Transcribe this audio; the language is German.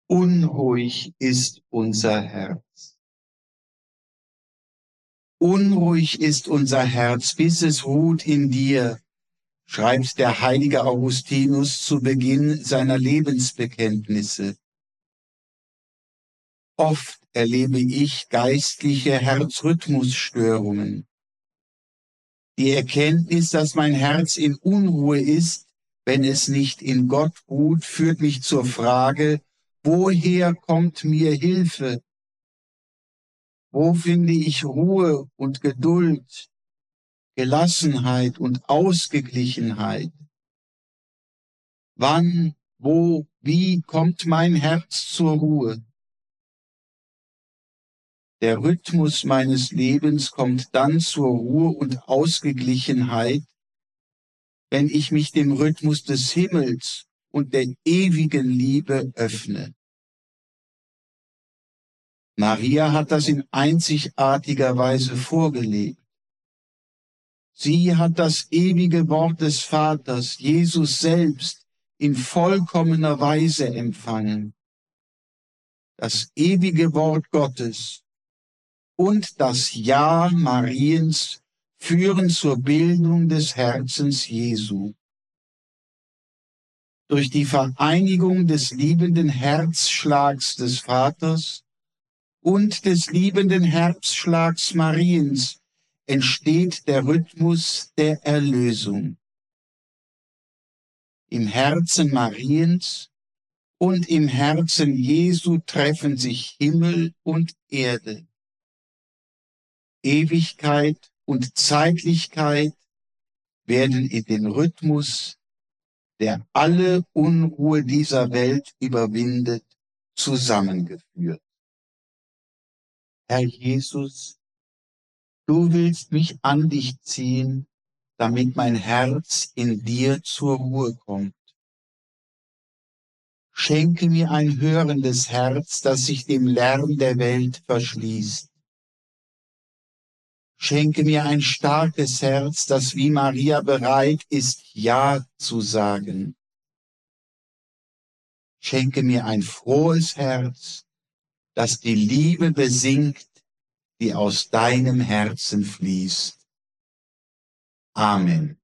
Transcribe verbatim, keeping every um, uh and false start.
Unruhig ist unser Herz. Unruhig ist unser Herz, bis es ruht in dir, schreibt der heilige Augustinus zu Beginn seiner Lebensbekenntnisse. Oft erlebe ich geistliche Herzrhythmusstörungen. Die Erkenntnis, dass mein Herz in Unruhe ist, wenn es nicht in Gott ruht, führt mich zur Frage, woher kommt mir Hilfe? Wo finde ich Ruhe und Geduld, Gelassenheit und Ausgeglichenheit? Wann, wo, wie kommt mein Herz zur Ruhe? Der Rhythmus meines Lebens kommt dann zur Ruhe und Ausgeglichenheit, wenn ich mich dem Rhythmus des Himmels und der ewigen Liebe öffne. Maria hat das in einzigartiger Weise vorgelebt. Sie hat das ewige Wort des Vaters, Jesus selbst, in vollkommener Weise empfangen. Das ewige Wort Gottes und das Ja Mariens führen zur Bildung des Herzens Jesu. Durch die Vereinigung des liebenden Herzschlags des Vaters und des liebenden Herzschlags Mariens entsteht der Rhythmus der Erlösung. Im Herzen Mariens und im Herzen Jesu treffen sich Himmel und Erde. Ewigkeit und Zeitlichkeit werden in den Rhythmus, der alle Unruhe dieser Welt überwindet, zusammengeführt. Herr Jesus, du willst mich an dich ziehen, damit mein Herz in dir zur Ruhe kommt. Schenke mir ein hörendes Herz, das sich dem Lärm der Welt verschließt. Schenke mir ein starkes Herz, das wie Maria bereit ist, Ja zu sagen. Schenke mir ein frohes Herz, das die Liebe besingt, die aus deinem Herzen fließt. Amen.